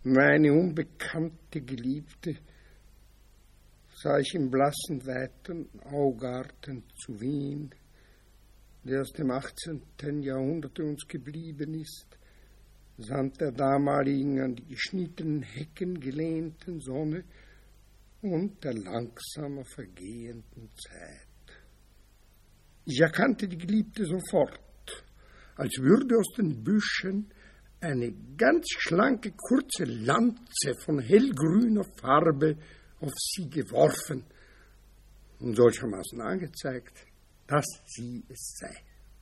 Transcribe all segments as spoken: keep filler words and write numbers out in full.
Meine unbekannte Geliebte sah ich im blassen, weiten Augarten zu Wien, der aus dem achtzehnten Jahrhundert uns geblieben ist, samt der damaligen an die geschnittenen Hecken gelehnten Sonne und der langsamer vergehenden Zeit. Ich erkannte die Geliebte sofort, als würde aus den Büschen eine ganz schlanke, kurze Lanze von hellgrüner Farbe auf sie geworfen und solchermaßen angezeigt, dass sie es sei.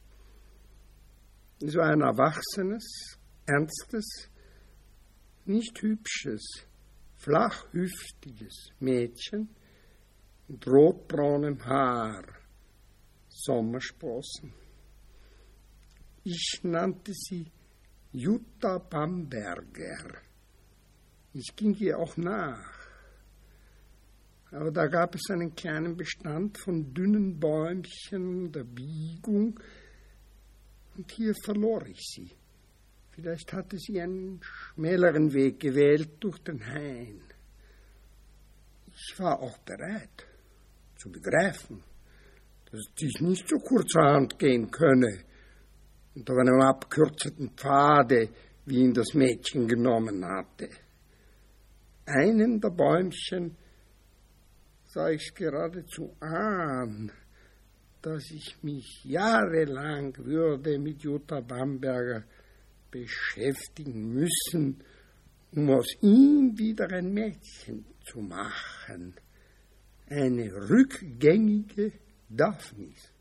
Es war ein erwachsenes, ernstes, nicht hübsches, flachhüftiges Mädchen mit rotbraunem Haar, Sommersprossen. Ich nannte sie Jutta Bamberger. Ich ging ihr auch nach. Aber da gab es einen kleinen Bestand von dünnen Bäumchen der Biegung und hier verlor ich sie. Vielleicht hatte sie einen schmäleren Weg gewählt durch den Hain. Ich war auch bereit zu begreifen, dass dies nicht so kurzerhand gehen könne und auf einem abkürzten Pfade, wie ihn das Mädchen genommen hatte. Einen der Bäumchen sah ich geradezu an, dass ich mich jahrelang würde mit Jutta Bamberger beschäftigen müssen, um aus ihm wieder ein Mädchen zu machen, eine rückgängige Daphnis.